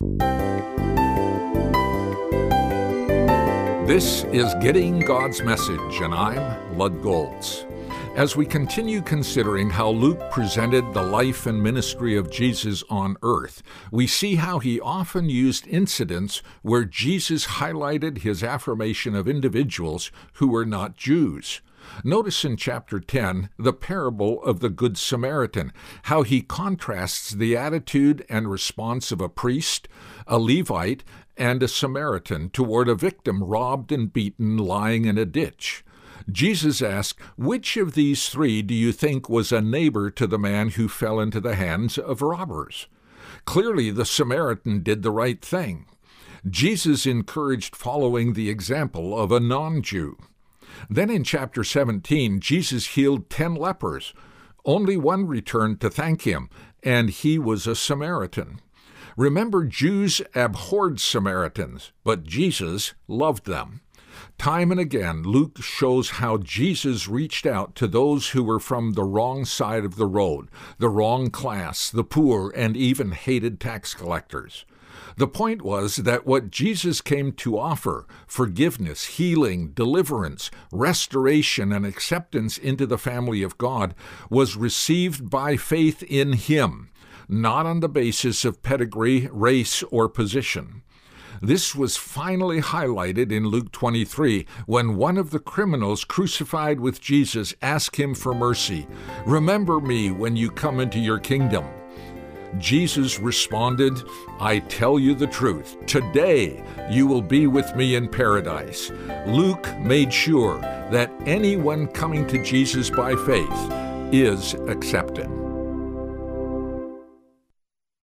This is Getting God's Message, and I'm Lud Goltz. As we continue considering how Luke presented the life and ministry of Jesus on earth, we see how he often used incidents where Jesus highlighted his affirmation of individuals who were not Jews. Notice in chapter 10 the parable of the Good Samaritan, how he contrasts the attitude and response of a priest, a Levite, and a Samaritan toward a victim robbed and beaten lying in a ditch. Jesus asked, "Which of these three do you think was a neighbor to the man who fell into the hands of robbers?" Clearly, the Samaritan did the right thing. Jesus encouraged following the example of a non-Jew. Then in chapter 17, Jesus healed 10 lepers. Only one returned to thank him, and he was a Samaritan. Remember, Jews abhorred Samaritans, but Jesus loved them. Time and again, Luke shows how Jesus reached out to those who were from the wrong side of the road, the wrong class, the poor, and even hated tax collectors. The point was that what Jesus came to offer, forgiveness, healing, deliverance, restoration, and acceptance into the family of God, was received by faith in him, not on the basis of pedigree, race, or position. This was finally highlighted in Luke 23, when one of the criminals crucified with Jesus asked him for mercy. "Remember me when you come into your kingdom." Jesus responded, "I tell you the truth. Today you will be with me in paradise." Luke made sure that anyone coming to Jesus by faith is accepted.